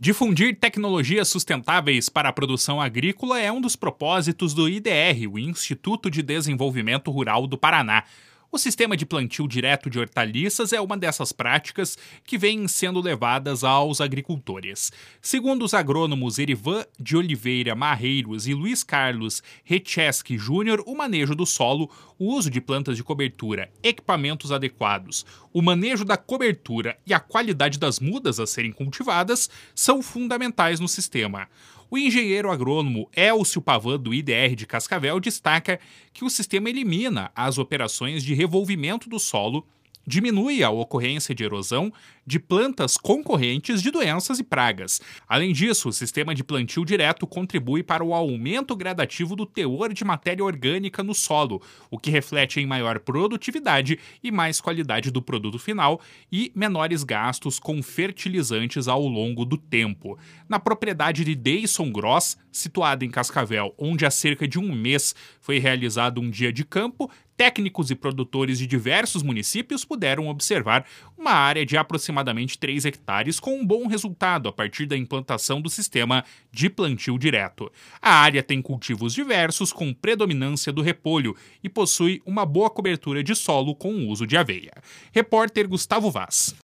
Difundir tecnologias sustentáveis para a produção agrícola é um dos propósitos do IDR, o Instituto de Desenvolvimento Rural do Paraná. O sistema de plantio direto de hortaliças é uma dessas práticas que vêm sendo levadas aos agricultores. Segundo os agrônomos Erivan de Oliveira Marreiros e Luiz Carlos Recheski Júnior, o manejo do solo, o uso de plantas de cobertura, equipamentos adequados, o manejo da cobertura e a qualidade das mudas a serem cultivadas são fundamentais no sistema. O engenheiro agrônomo Elcio Pavan, do IDR de Cascavel, destaca que o sistema elimina as operações de revolvimento do solo, diminui a ocorrência de erosão de plantas concorrentes de doenças e pragas. Além disso, o sistema de plantio direto contribui para o aumento gradativo do teor de matéria orgânica no solo, o que reflete em maior produtividade e mais qualidade do produto final e menores gastos com fertilizantes ao longo do tempo. Na propriedade de Deison Gross, situada em Cascavel, onde há cerca de um mês foi realizado um dia de campo, técnicos e produtores de diversos municípios puderam observar uma área de aproximadamente 3 hectares com um bom resultado a partir da implantação do sistema de plantio direto. A área tem cultivos diversos com predominância do repolho e possui uma boa cobertura de solo com o uso de aveia. Repórter Gustavo Vaz.